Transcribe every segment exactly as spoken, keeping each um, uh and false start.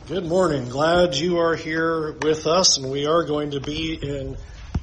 Good morning. Glad you are here with us, and we are going to be in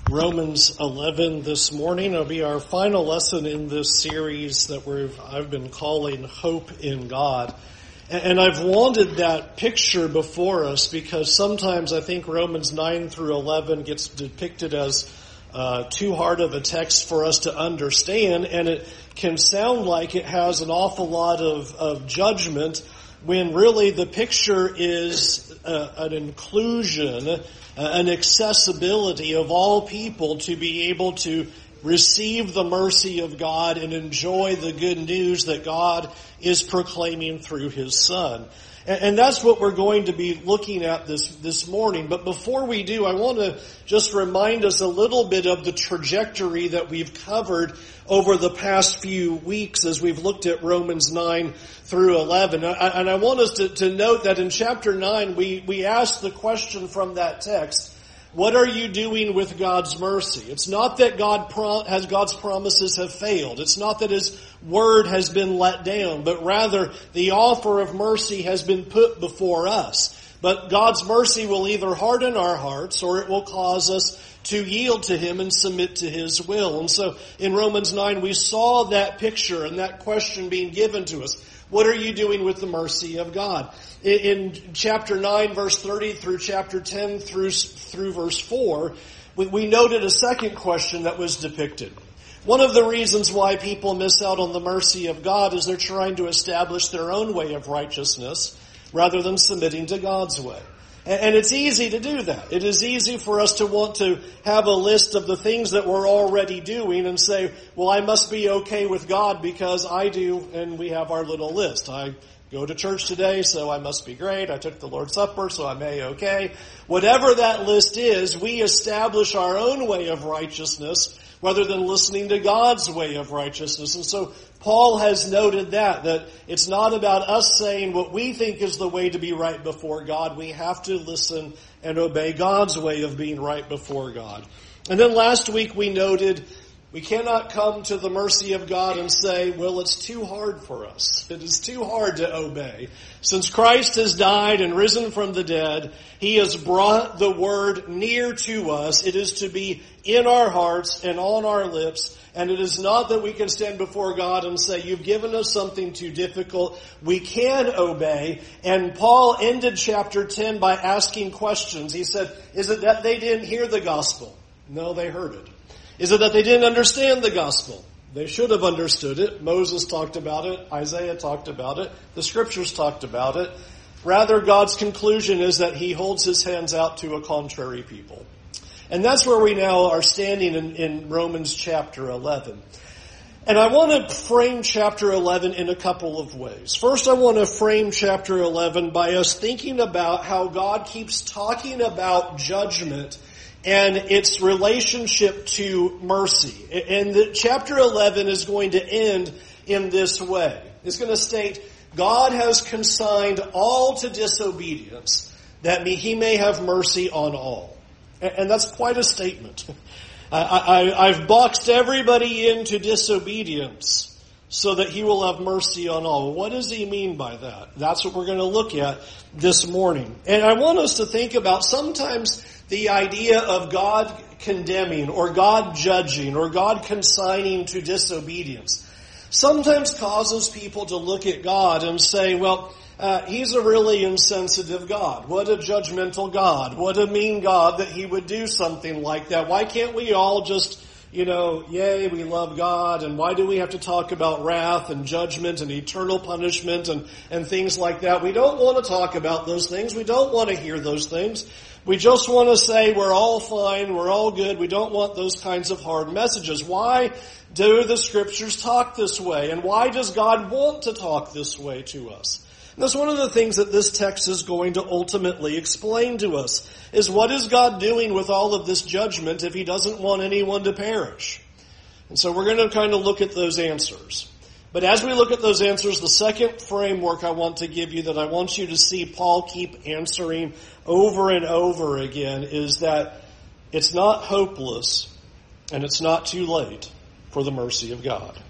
Romans eleven this morning. It'll be our final lesson in this series that we've I've been calling Hope in God. And I've wanted that picture before us because sometimes I think Romans nine through eleven gets depicted as uh, too hard of a text for us to understand, and it can sound like it has an awful lot of, of judgment, when really the picture is uh, an inclusion, uh, an accessibility of all people to be able to receive the mercy of God and enjoy the good news that God is proclaiming through His Son. And, and that's what we're going to be looking at this, this morning. But before we do, I want to just remind us a little bit of the trajectory that we've covered over the past few weeks as we've looked at Romans nine through eleven. And I want us to, to note that in chapter nine, we, we asked the question from that text, what are you doing with God's mercy? It's not that God pro- has God's promises have failed. It's not that His word has been let down, but rather the offer of mercy has been put before us. But God's mercy will either harden our hearts or it will cause us to yield to Him and submit to His will. And so in Romans nine, we saw that picture and that question being given to us. What are you doing with the mercy of God? In chapter nine, verse thirty through chapter ten through, through verse four, we, we noted a second question that was depicted. One of the reasons why people miss out on the mercy of God is they're trying to establish their own way of righteousness rather than submitting to God's way. And it's easy to do that. It is easy for us to want to have a list of the things that we're already doing and say, well, I must be okay with God because I do, and we have our little list. I go to church today, so I must be great. I took the Lord's Supper, so I'm A-okay. Whatever that list is, we establish our own way of righteousness rather than listening to God's way of righteousness. And so Paul has noted that, that it's not about us saying what we think is the way to be right before God. We have to listen and obey God's way of being right before God. And then last week we noted we cannot come to the mercy of God and say, well, it's too hard for us. It is too hard to obey. Since Christ has died and risen from the dead, He has brought the word near to us. It is to be in our hearts and on our lips. And it is not that we can stand before God and say, you've given us something too difficult. We can obey. And Paul ended chapter ten by asking questions. He said, is it that they didn't hear the gospel? No, they heard it. Is it that they didn't understand the gospel? They should have understood it. Moses talked about it. Isaiah talked about it. The scriptures talked about it. Rather, God's conclusion is that He holds His hands out to a contrary people. And that's where we now are standing in, in Romans chapter eleven. And I want to frame chapter eleven in a couple of ways. First, I want to frame chapter eleven by us thinking about how God keeps talking about judgment and its relationship to mercy. And the chapter eleven is going to end in this way. It's going to state, God has consigned all to disobedience, that He may have mercy on all. And that's quite a statement. I, I, I've boxed everybody into disobedience so that He will have mercy on all. What does He mean by that? That's what we're going to look at this morning. And I want us to think about sometimes the idea of God condemning or God judging or God consigning to disobedience sometimes causes people to look at God and say, well, uh, He's a really insensitive God. What a judgmental God. What a mean God that He would do something like that. Why can't we all just, you know, yay, we love God, and why do we have to talk about wrath and judgment and eternal punishment and, and things like that? We don't want to talk about those things. We don't want to hear those things. We just want to say we're all fine, we're all good. We don't want those kinds of hard messages. Why do the scriptures talk this way? And why does God want to talk this way to us? And that's one of the things that this text is going to ultimately explain to us, is what is God doing with all of this judgment if He doesn't want anyone to perish? And so we're going to kind of look at those answers. But as we look at those answers, the second framework I want to give you, that I want you to see Paul keep answering over and over again, is that it's not hopeless and it's not too late for the mercy of God.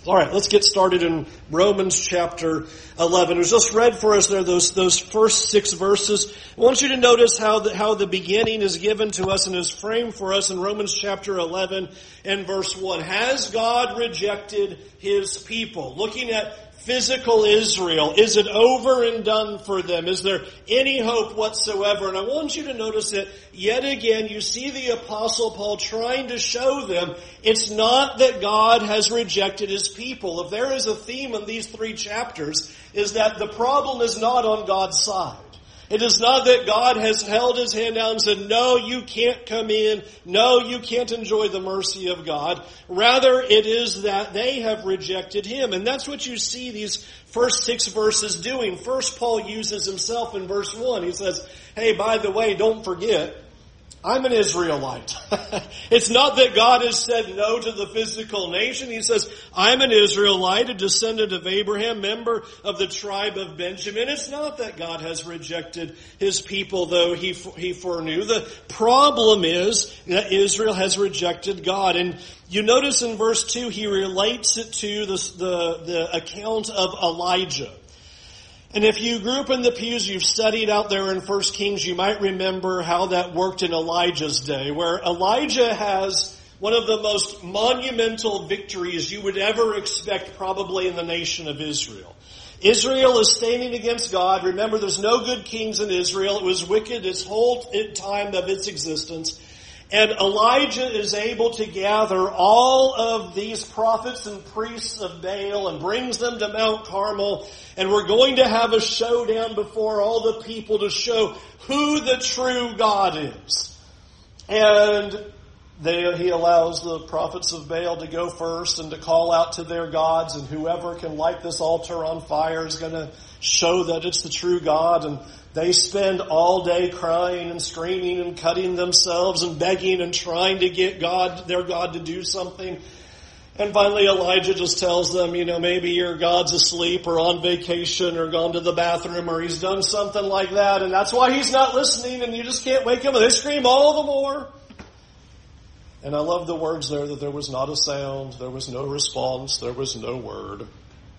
All right, let's get started in Romans chapter eleven. It was just read for us there, those those first six verses. I want you to notice how the, how the beginning is given to us and is framed for us in Romans chapter eleven and verse one. Has God rejected His people? Looking at physical Israel, is it over and done for them? Is there any hope whatsoever? And I want you to notice that yet again you see the Apostle Paul trying to show them it's not that God has rejected His people. If there is a theme in these three chapters, is that the problem is not on God's side. It is not that God has held His hand out and said, no, you can't come in. No, you can't enjoy the mercy of God. Rather, it is that they have rejected Him. And that's what you see these first six verses doing. First, Paul uses himself in verse one. He says, hey, by the way, don't forget, I'm an Israelite. It's not that God has said no to the physical nation. He says, I'm an Israelite, a descendant of Abraham, member of the tribe of Benjamin. It's not that God has rejected His people, though He, he foreknew. The problem is that Israel has rejected God. And you notice in verse two, he relates it to the, the, the account of Elijah. And if you grew up in the pews, you've studied out there in First Kings, you might remember how that worked in Elijah's day, where Elijah has one of the most monumental victories you would ever expect probably in the nation of Israel. Israel is standing against God. Remember, there's no good kings in Israel. It was wicked its whole time of its existence. And Elijah is able to gather all of these prophets and priests of Baal and brings them to Mount Carmel. And we're going to have a showdown before all the people to show who the true God is. And they, he allows the prophets of Baal to go first and to call out to their gods. And whoever can light this altar on fire is going to show that it's the true God. And they spend all day crying and screaming and cutting themselves and begging and trying to get God, their God to do something. And finally Elijah just tells them, you know, maybe your God's asleep or on vacation or gone to the bathroom or he's done something like that. And that's why he's not listening and you just can't wake him. And they scream all the more. And I love the words there that there was not a sound, there was no response, there was no word.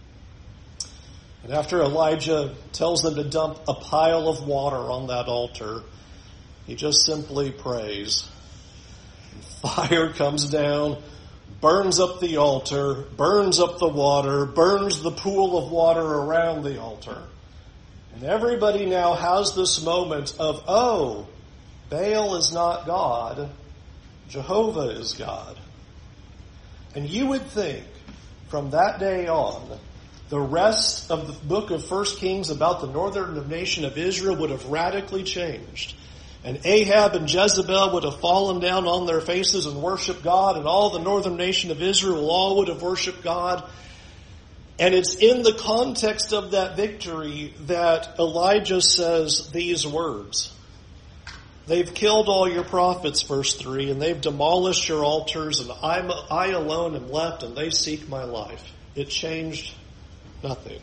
And after Elijah tells them to dump a pile of water on that altar, he just simply prays. And fire comes down, burns up the altar, burns up the water, burns the pool of water around the altar. And everybody now has this moment of, oh, Baal is not God, Jehovah is God. And you would think from that day on, the rest of the book of First Kings about the northern nation of Israel would have radically changed. And Ahab and Jezebel would have fallen down on their faces and worshiped God, and all the northern nation of Israel all would have worshiped God. And it's in the context of that victory that Elijah says these words. They've killed all your prophets, verse three, and they've demolished your altars, and I'm, I alone am left, and they seek my life. It changed nothing.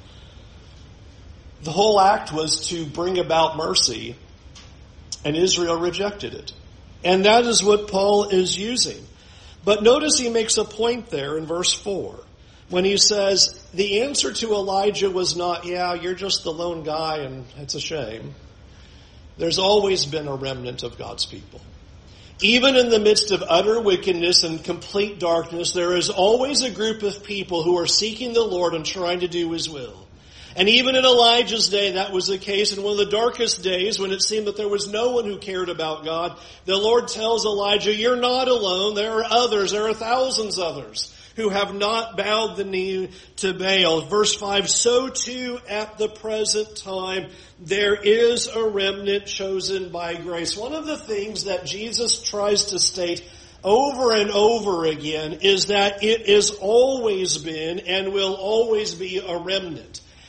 The whole act was to bring about mercy, and Israel rejected it. And that is what Paul is using. But notice he makes a point there in verse four, when he says, the answer to Elijah was not, yeah, you're just the lone guy, and it's a shame. There's always been a remnant of God's people. Even in the midst of utter wickedness and complete darkness, there is always a group of people who are seeking the Lord and trying to do His will. And even in Elijah's day, that was the case. In one of the darkest days, when it seemed that there was no one who cared about God, the Lord tells Elijah, you're not alone. There are others. There are thousands others who have not bowed the knee to Baal. Verse five, so too at the present time there is a remnant chosen by grace. One of the things that Jesus tries to state over and over again is that it has always been and will always be a remnant.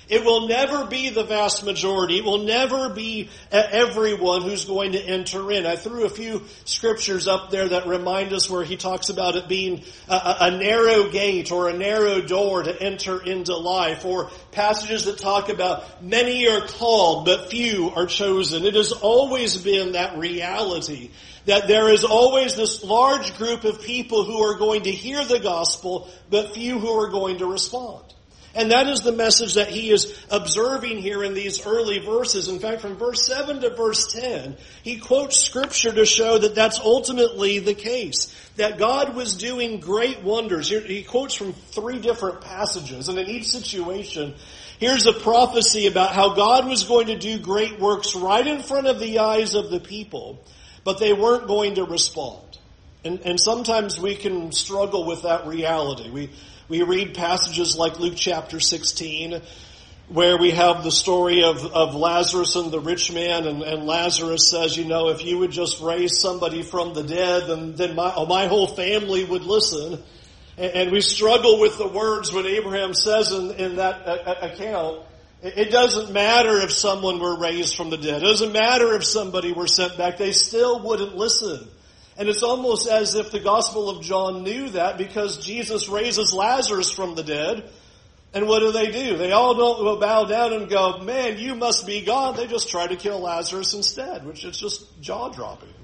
It will never be the vast majority. It will never be everyone who's going to enter in. I threw a few scriptures up there that remind us where he talks about it being a, a narrow gate or a narrow door to enter into life, or passages that talk about many are called but few are chosen. It has always been that reality that there is always this large group of people who are going to hear the gospel but few who are going to respond. And that is the message that he is observing here in these early verses. In fact, from verse seven to verse ten, he quotes scripture to show that that's ultimately the case. That God was doing great wonders. He quotes from three different passages, and in each situation, here's a prophecy about how God was going to do great works right in front of the eyes of the people, but they weren't going to respond. And, and sometimes we can struggle with that reality. We We read passages like Luke chapter sixteen, where we have the story of, of Lazarus and the rich man, and, and Lazarus says, you know, if you would just raise somebody from the dead, then, then my, oh, my whole family would listen. And, and we struggle with the words when Abraham says in, in that uh, account, it, it doesn't matter if someone were raised from the dead. It doesn't matter if somebody were sent back. They still wouldn't listen. And it's almost as if the Gospel of John knew that, because Jesus raises Lazarus from the dead. And what do they do? They all don't bow down and go, man, you must be God. They just try to kill Lazarus instead, which is just jaw-dropping.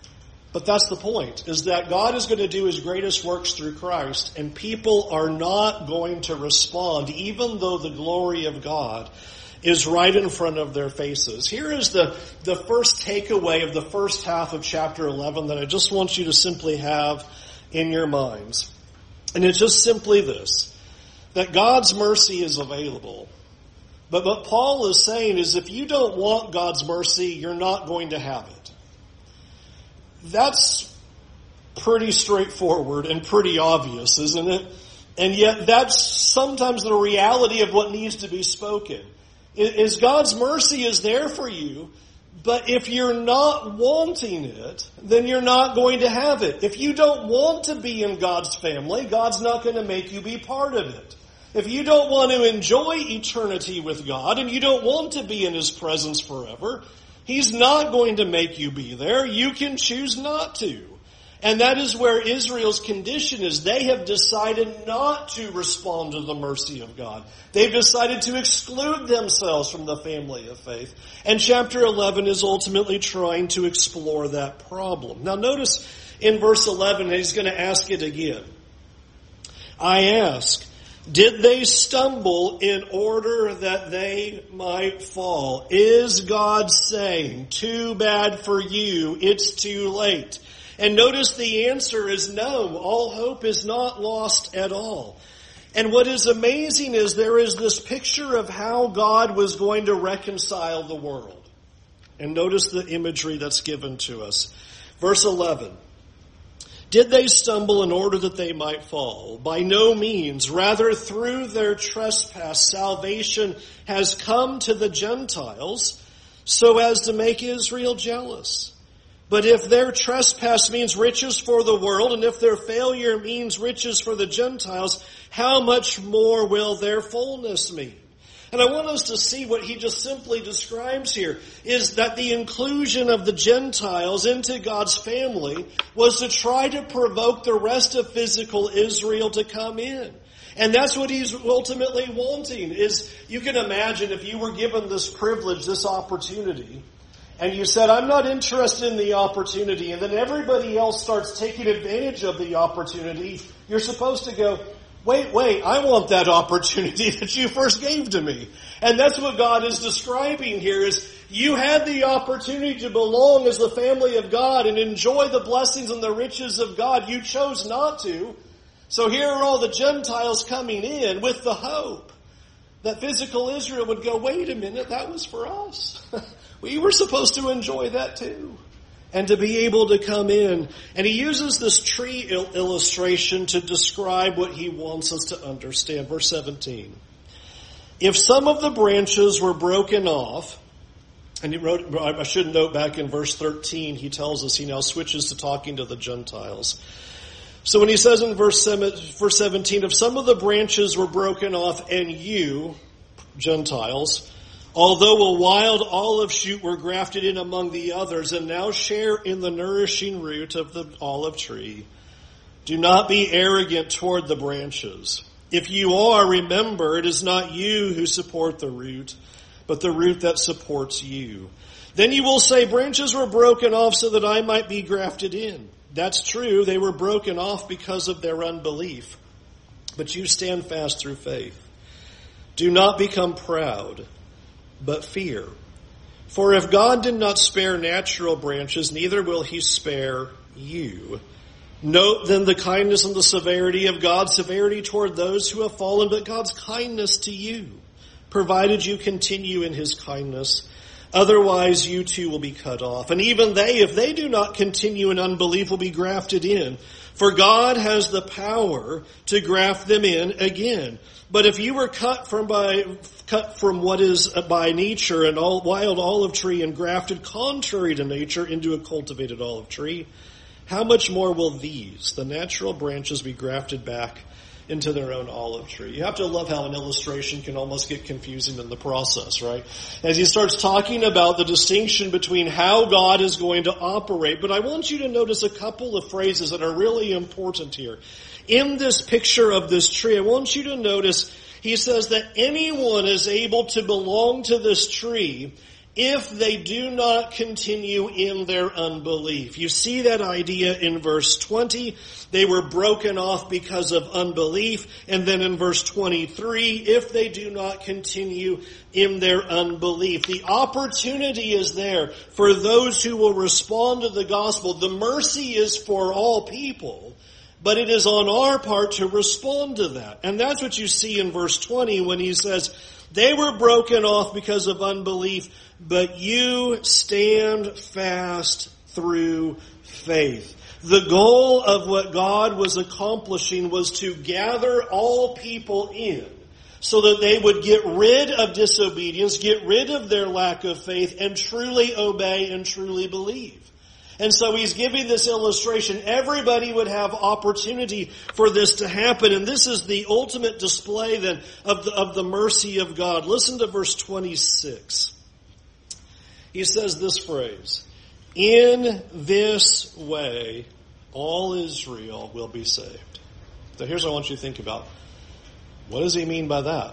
But that's the point, is that God is going to do his greatest works through Christ, and people are not going to respond, even though the glory of God is right in front of their faces. Here is the, the first takeaway of the first half of chapter eleven that I just want you to simply have in your minds. And it's just simply this, that God's mercy is available. But what Paul is saying is, if you don't want God's mercy, you're not going to have it. That's pretty straightforward and pretty obvious, isn't it? And yet that's sometimes the reality of what needs to be spoken. Is God's mercy is there for you, but if you're not wanting it, then you're not going to have it. If you don't want to be in God's family, God's not going to make you be part of it. If you don't want to enjoy eternity with God, and you don't want to be in his presence forever, he's not going to make you be there. You can choose not to. And that is where Israel's condition is. They have decided not to respond to the mercy of God. They've decided to exclude themselves from the family of faith. And chapter eleven is ultimately trying to explore that problem. Now notice in verse eleven, he's going to ask it again. I ask, did they stumble in order that they might fall? Is God saying, too bad for you, it's too late? And notice the answer is no. All hope is not lost at all. And what is amazing is there is this picture of how God was going to reconcile the world. And notice the imagery that's given to us. Verse eleven. Did they stumble in order that they might fall? By no means. Rather, through their trespass, salvation has come to the Gentiles so as to make Israel jealous. But if their trespass means riches for the world, and if their failure means riches for the Gentiles, how much more will their fullness mean? And I want us to see what he just simply describes here, is that the inclusion of the Gentiles into God's family was to try to provoke the rest of physical Israel to come in. And that's what he's ultimately wanting, is you can imagine if you were given this privilege, this opportunity, and you said, I'm not interested in the opportunity, and then everybody else starts taking advantage of the opportunity, you're supposed to go, wait, wait, I want that opportunity that you first gave to me. And that's what God is describing here, is you had the opportunity to belong as the family of God and enjoy the blessings and the riches of God. You chose not to. So here are all the Gentiles coming in with the hope that physical Israel would go, wait a minute, that was for us. We were supposed to enjoy that too. And to be able to come in. And he uses this tree il- illustration to describe what he wants us to understand. Verse seventeen. If some of the branches were broken off, and he wrote, I should note back in verse thirteen, he tells us he now switches to talking to the Gentiles. So when he says in verse seventeen, if some of the branches were broken off and you, Gentiles, although a wild olive shoot were grafted in among the others, and now share in the nourishing root of the olive tree. Do not be arrogant toward the branches. If you are, remember, it is not you who support the root, but the root that supports you. Then you will say, branches were broken off so that I might be grafted in. That's true, they were broken off because of their unbelief. But you stand fast through faith. Do not become proud, but fear. For if God did not spare natural branches, neither will he spare you. Note then the kindness and the severity of God's severity toward those who have fallen, but God's kindness to you, provided you continue in his kindness. Otherwise you too will be cut off. And even they, if they do not continue in unbelief, will be grafted in. For God has the power to graft them in again. But if you were cut from by cut from what is by nature an all, wild olive tree and grafted contrary to nature into a cultivated olive tree, how much more will these, the natural branches, be grafted back into their own olive tree? You have to love how an illustration can almost get confusing in the process, right? As he starts talking about the distinction between how God is going to operate. But I want you to notice a couple of phrases that are really important here. In this picture of this tree, I want you to notice he says that anyone is able to belong to this tree if they do not continue in their unbelief. You see that idea in verse twenty. They were broken off because of unbelief. And then in verse twenty-three, if they do not continue in their unbelief. The opportunity is there for those who will respond to the gospel. The mercy is for all people, but it is on our part to respond to that. And that's what you see in verse twenty when he says, they were broken off because of unbelief, but you stand fast through faith. The goal of what God was accomplishing was to gather all people in so that they would get rid of disobedience, get rid of their lack of faith, and truly obey and truly believe. And so he's giving this illustration. Everybody would have opportunity for this to happen. And this is the ultimate display then of the, of the mercy of God. Listen to verse twenty-six. He says this phrase, in this way, all Israel will be saved. So here's what I want you to think about. What does he mean by that?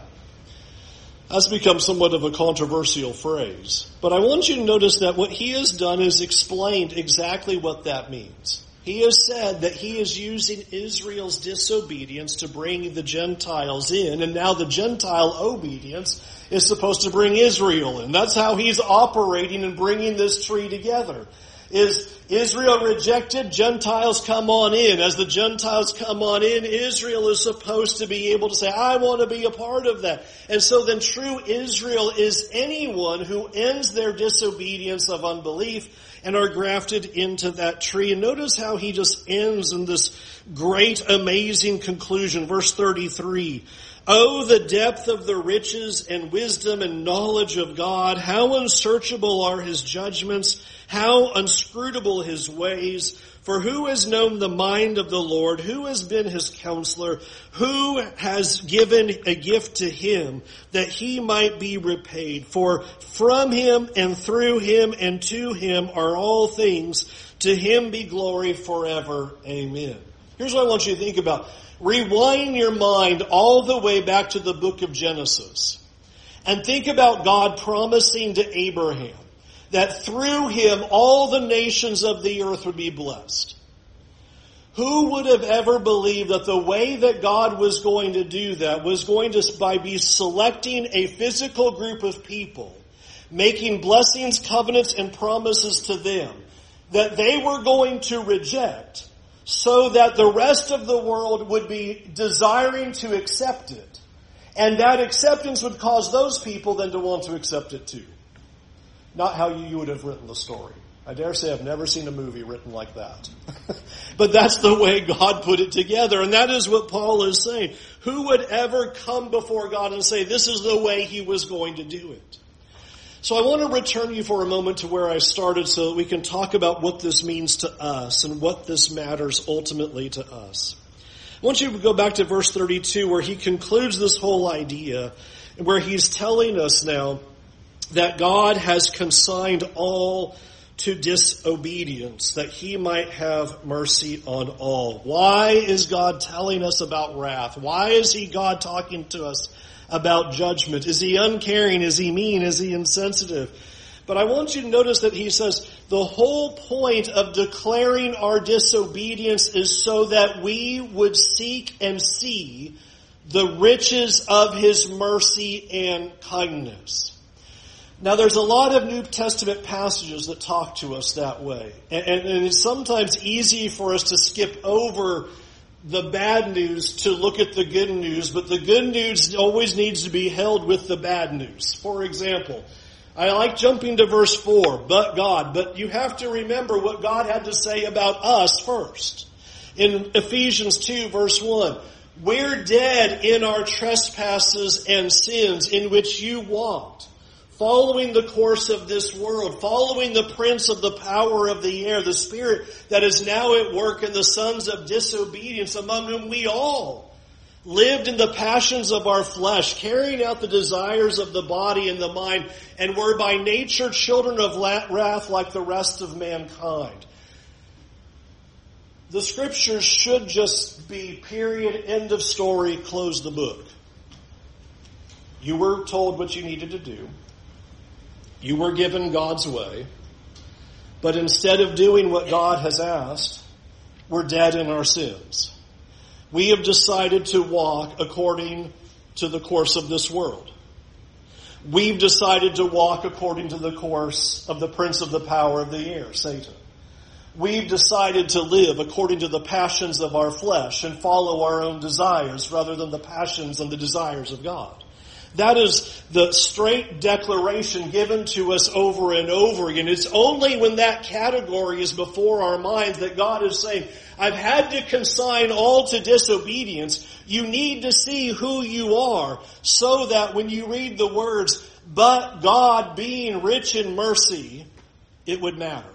That's become somewhat of a controversial phrase. But I want you to notice that what he has done is explained exactly what that means. He has said that he is using Israel's disobedience to bring the Gentiles in, and now the Gentile obedience is supposed to bring Israel in. That's how he's operating and bringing this tree together. Is Israel rejected? Gentiles come on in. As the Gentiles come on in, Israel is supposed to be able to say, I want to be a part of that. And so then true Israel is anyone who ends their disobedience of unbelief and are grafted into that tree. And notice how he just ends in this great, amazing conclusion. Verse thirty-three. Oh, the depth of the riches and wisdom and knowledge of God. How unsearchable are his judgments. How inscrutable his ways. For who has known the mind of the Lord? Who has been his counselor? Who has given a gift to him that he might be repaid? For from him and through him and to him are all things. To him be glory forever. Amen. Here's what I want you to think about. Rewind your mind all the way back to the book of Genesis. And think about God promising to Abraham that through him all the nations of the earth would be blessed. Who would have ever believed that the way that God was going to do that was going to by be selecting a physical group of people, making blessings, covenants, and promises to them that they were going to reject, so that the rest of the world would be desiring to accept it. And that acceptance would cause those people then to want to accept it too. Not how you would have written the story. I dare say I've never seen a movie written like that. But that's the way God put it together. And that is what Paul is saying. Who would ever come before God and say this is the way he was going to do it? So I want to return you for a moment to where I started so that we can talk about what this means to us and what this matters ultimately to us. I want you to go back to verse thirty-two where he concludes this whole idea. where he's telling us now that God has consigned all to disobedience, that he might have mercy on all. Why is God telling us about wrath? Why is he God talking to us about judgment? Is he uncaring? Is he mean? Is he insensitive? But I want you to notice that he says the whole point of declaring our disobedience is so that we would seek and see the riches of his mercy and kindness. Now, there's a lot of New Testament passages that talk to us that way. And, and, and it's sometimes easy for us to skip over the bad news to look at the good news, but the good news always needs to be held with the bad news. For example, I like jumping to verse four, but God. But you have to remember what God had to say about us first. In Ephesians two, verse one, we're dead in our trespasses and sins in which you walked, following the course of this world, following the prince of the power of the air, the spirit that is now at work in the sons of disobedience, among whom we all lived in the passions of our flesh, carrying out the desires of the body and the mind, and were by nature children of wrath like the rest of mankind. The scriptures should just be period, end of story, close the book. You were told what you needed to do. You were given God's way. But instead of doing what God has asked, we're dead in our sins. We have decided to walk according to the course of this world. We've decided to walk according to the course of the prince of the power of the air, Satan. We've decided to live according to the passions of our flesh and follow our own desires rather than the passions and the desires of God. That is the straight declaration given to us over and over again. It's only when that category is before our minds that God is saying, I've had to consign all to disobedience. You need to see who you are so that when you read the words, but God being rich in mercy, it would matter.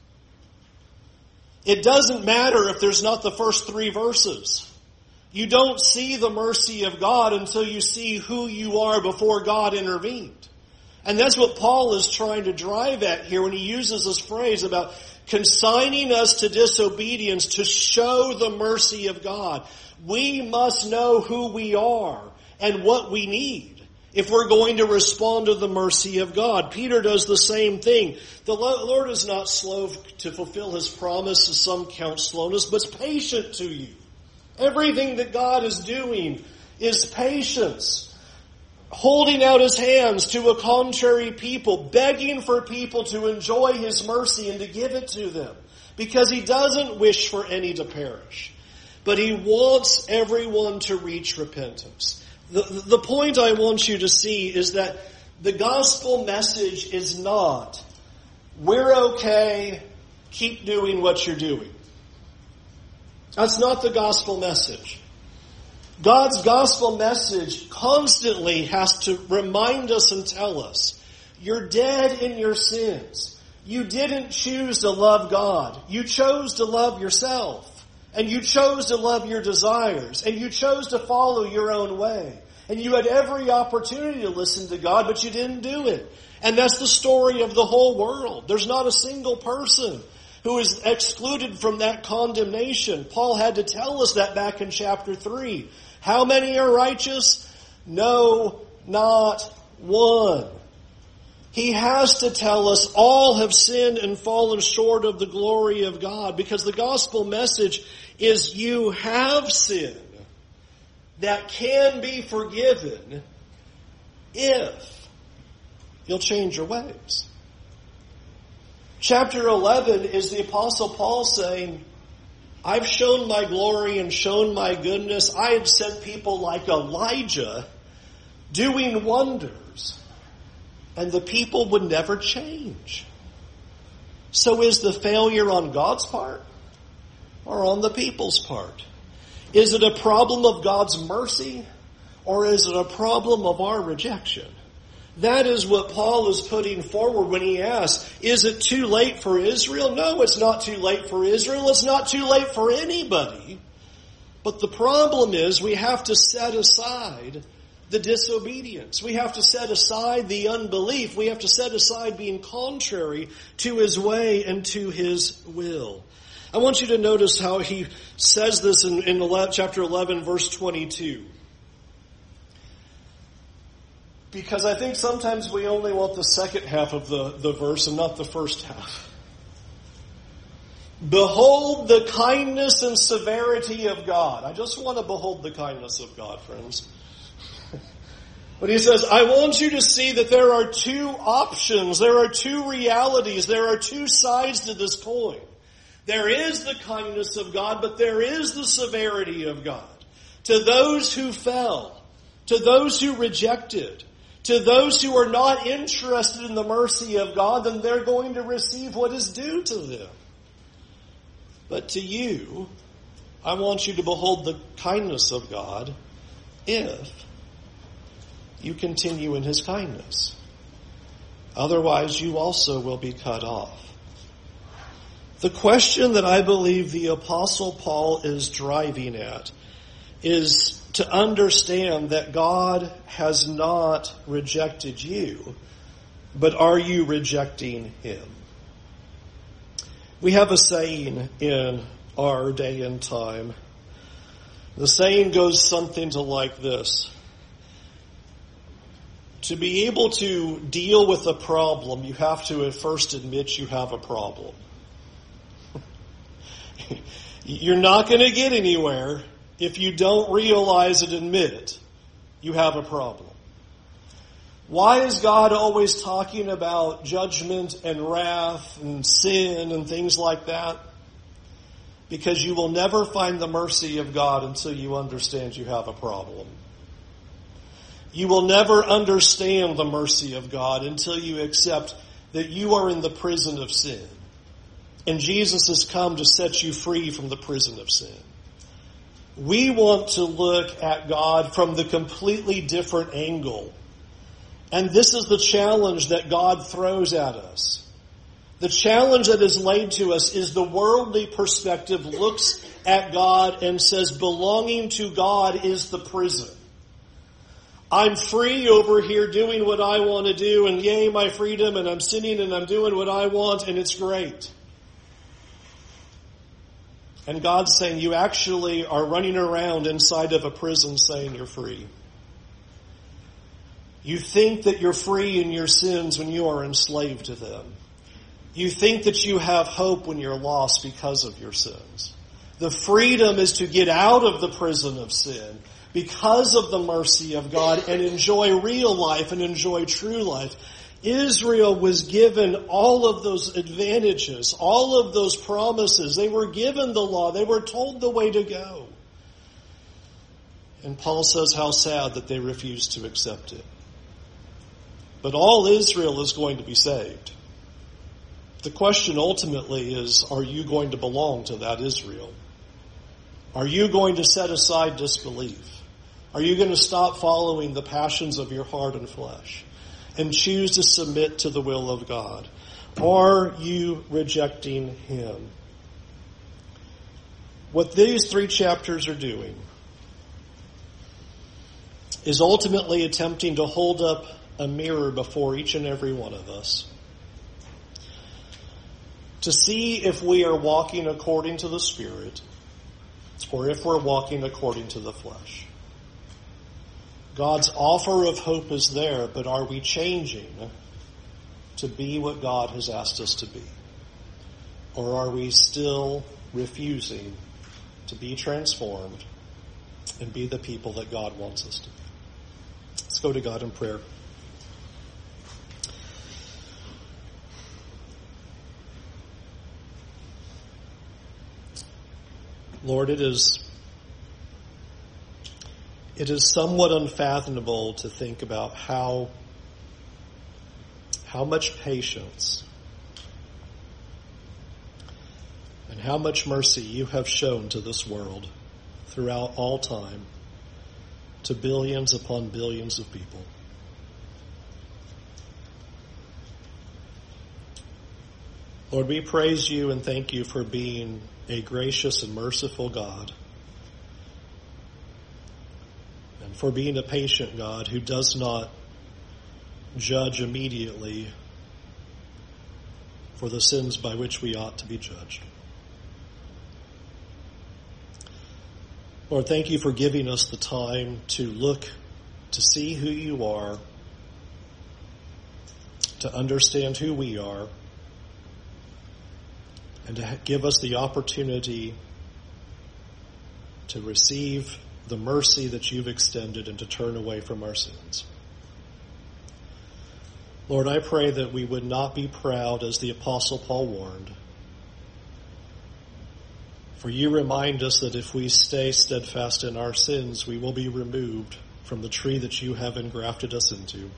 It doesn't matter if there's not the first three verses. You don't see the mercy of God until you see who you are before God intervened. And that's what Paul is trying to drive at here when he uses this phrase about consigning us to disobedience to show the mercy of God. We must know who we are and what we need if we're going to respond to the mercy of God. Peter does the same thing. The Lord is not slow to fulfill his promise, as some count slowness, but is patient to you. Everything that God is doing is patience. Holding out his hands to a contrary people, begging for people to enjoy his mercy and to give it to them. Because he doesn't wish for any to perish. But he wants everyone to reach repentance. The, the point I want you to see is that the gospel message is not, we're okay, keep doing what you're doing. That's not the gospel message. God's gospel message constantly has to remind us and tell us, you're dead in your sins. You didn't choose to love God. You chose to love yourself. And you chose to love your desires. And you chose to follow your own way. And you had every opportunity to listen to God, but you didn't do it. And that's the story of the whole world. There's not a single person who is excluded from that condemnation. Paul had to tell us that back in chapter three. How many are righteous? No, not one. He has to tell us all have sinned and fallen short of the glory of God, because the gospel message is you have sin that can be forgiven if you'll change your ways. Chapter eleven is the Apostle Paul saying, I've shown my glory and shown my goodness. I had sent people like Elijah doing wonders, and the people would never change. So is the failure on God's part or on the people's part? Is it a problem of God's mercy, or is it a problem of our rejection? That is what Paul is putting forward when he asks, is it too late for Israel? No, it's not too late for Israel. It's not too late for anybody. But the problem is we have to set aside the disobedience. We have to set aside the unbelief. We have to set aside being contrary to His way and to His will. I want you to notice how He says this in, in chapter eleven, verse twenty-two. Because I think sometimes we only want the second half of the, the verse and not the first half. Behold the kindness and severity of God. I just want to behold the kindness of God, friends. But He says, I want you to see that there are two options, there are two realities, there are two sides to this coin. There is the kindness of God, but there is the severity of God. To those who fell, to those who rejected, to those who are not interested in the mercy of God, then they're going to receive what is due to them. But to you, I want you to behold the kindness of God if you continue in His kindness. Otherwise, you also will be cut off. The question that I believe the Apostle Paul is driving at is to understand that God has not rejected you, but are you rejecting Him? We have a saying in our day and time. The saying goes something to like this. To be able to deal with a problem, you have to at first admit you have a problem. You're not going to get anywhere if you don't realize and admit it. You have a problem. Why is God always talking about judgment and wrath and sin and things like that? Because you will never find the mercy of God until you understand you have a problem. You will never understand the mercy of God until you accept that you are in the prison of sin. And Jesus has come to set you free from the prison of sin. We want to look at God from the completely different angle. And this is the challenge that God throws at us. The challenge that is laid to us is the worldly perspective looks at God and says belonging to God is the prison. I'm free over here doing what I want to do, and yay, my freedom, and I'm sinning and I'm doing what I want, and it's great. And God's saying you actually are running around inside of a prison saying you're free. You think that you're free in your sins when you are enslaved to them. You think that you have hope when you're lost because of your sins. The freedom is to get out of the prison of sin because of the mercy of God and enjoy real life and enjoy true life. Israel was given all of those advantages, all of those promises. They were given the law. They were told the way to go. And Paul says how sad that they refused to accept it. But all Israel is going to be saved. The question ultimately is, are you going to belong to that Israel? Are you going to set aside disbelief? Are you going to stop following the passions of your heart and flesh and choose to submit to the will of God? Are you rejecting Him? What these three chapters are doing is ultimately attempting to hold up a mirror before each and every one of us to see if we are walking according to the Spirit or if we're walking according to the flesh. God's offer of hope is there, but are we changing to be what God has asked us to be? Or are we still refusing to be transformed and be the people that God wants us to be? Let's go to God in prayer. Lord, it is it is somewhat unfathomable to think about how how much patience and how much mercy you have shown to this world throughout all time, to billions upon billions of people. Lord, we praise you and thank you for being a gracious and merciful God. and for being a patient God who does not judge immediately for the sins by which we ought to be judged. Lord, thank you for giving us the time to look, to see who you are, to understand who we are, and to give us the opportunity to receive the mercy that you've extended and to turn away from our sins. Lord, I pray that we would not be proud as the Apostle Paul warned. For you remind us that if we stay steadfast in our sins, we will be removed from the tree that you have engrafted us into.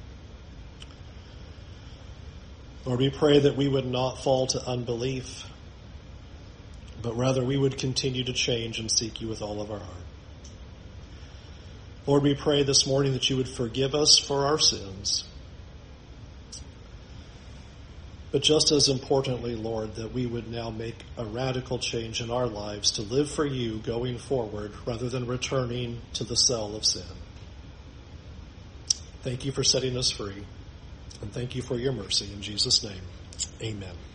Lord, we pray that we would not fall to unbelief, but rather we would continue to change and seek you with all of our heart. Lord, we pray this morning that you would forgive us for our sins. But just as importantly, Lord, that we would now make a radical change in our lives to live for you going forward rather than returning to the cell of sin. Thank you for setting us free, and thank you for your mercy. In Jesus' name, amen.